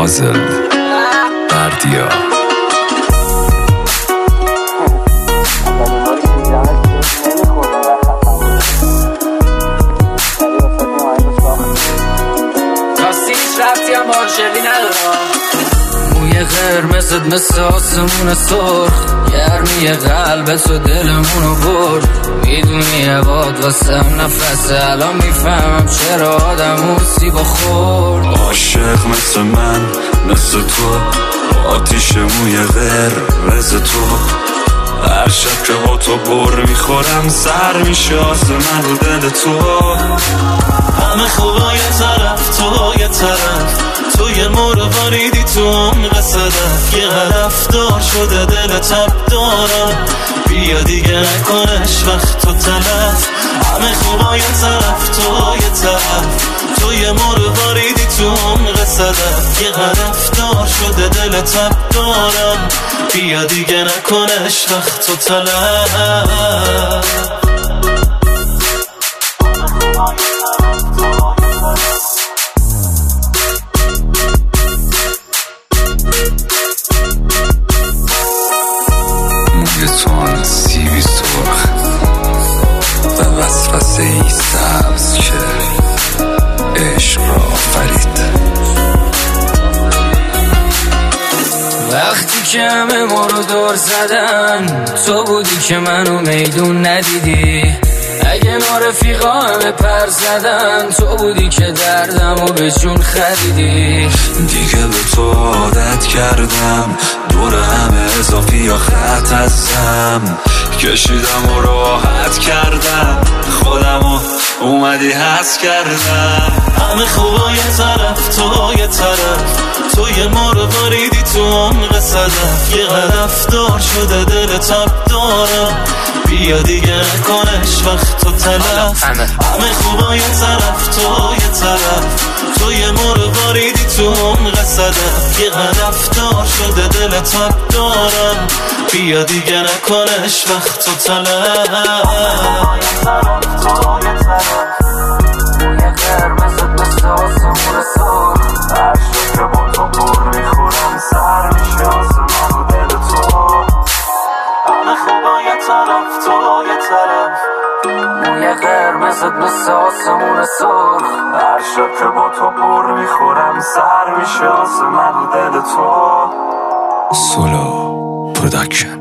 پازل بردیا موی قرمزت مثل آسمون سرخ، گرمی قلبت و دلمونو برد. میدونی عباد واسم نفسه، الان میفهمم چرا آدم سیبا خورد. عاشق مثل من مثل تو، آتیش موی قرمز تو. هر شب که با تو بر میخورم سر میشه آسمون و دل تو. همه خوبا یه طرف، تو یه طرف، تو یه مرواریدی تو عمق صدف. یه هدف دار شده دل تب دارم، بیا دیگه نکنش وقت تو تلف. همه خوبا یه طرف، تو یه طرف، تو یه مرواریدی تو عمق صدف. یه هدف دار شده دل تب دارم، بیا دیگه نکنش وقت تو تلف. موی تو آن سیبی سرخ و وسوسه ای سبز که عشق را آفرید. وقتی که همه ما رو دور زدن، تو بودی که منو میدون ندیدی. اگه رفیقا همه پر زدن، تو بودی که دردمو به جون خریدی. دیگه به تو عادت کردم، دور همه اضافی یا خط هستم. کشیدم و راحت کردم، خودمو اومدی حس کردم. همه خوبا یه طرف، تو یه طرف، تو یه مرواریدی تو عمق صدف. یه هدف دار شده دل تب دارم، بیا دیگه نکنش وقت تو تلف. همه خوبا یه طرف، تو یه طرف، تو یه مرواریدی تو عمق صدف. یه هدف دار شده دل تب دارم، بیا دیگه نکنش وقت تو تلف. تو یه طرف، موی قرمزت مثل آسمون سرخ. هر شب که با تو پر میخورم سر میشه آسمان و دل تو. همه خوبا یه طرف، تو یه طرف، موی قرمزت مثل آسمون سرخ. هر شب که با تو پر میخورم سر میشه آسمان و دل تو. سولو پروداکشن.